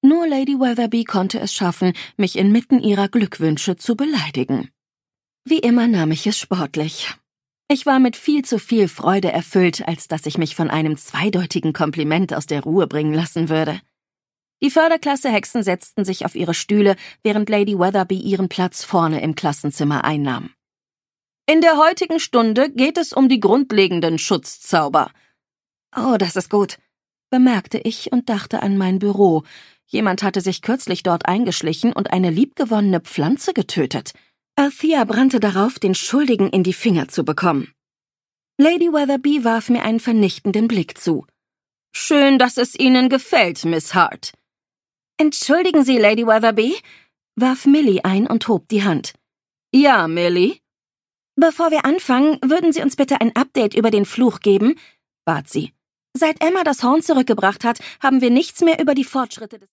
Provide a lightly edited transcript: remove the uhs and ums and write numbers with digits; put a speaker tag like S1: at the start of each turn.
S1: Nur Lady Weatherby konnte es schaffen, mich inmitten ihrer Glückwünsche zu beleidigen. Wie immer nahm ich es sportlich. Ich war mit viel zu viel Freude erfüllt, als dass ich mich von einem zweideutigen Kompliment aus der Ruhe bringen lassen würde. Die Förderklasse-Hexen setzten sich auf ihre Stühle, während Lady Weatherby ihren Platz vorne im Klassenzimmer einnahm. »In der heutigen Stunde geht es um die grundlegenden Schutzzauber.« »Oh, das ist gut«, bemerkte ich und dachte an mein Büro. Jemand hatte sich kürzlich dort eingeschlichen und eine liebgewonnene Pflanze getötet. Althea brannte darauf, den Schuldigen in die Finger zu bekommen. Lady Weatherby warf mir einen vernichtenden Blick zu. »Schön, dass es Ihnen gefällt, Miss Hart.« »Entschuldigen Sie, Lady Weatherby«, warf Millie ein und hob die Hand. »Ja, Millie?« »Bevor wir anfangen, würden Sie uns bitte ein Update über den Fluch geben?«, bat sie. »Seit Emma das Horn zurückgebracht hat, haben wir nichts mehr über die Fortschritte des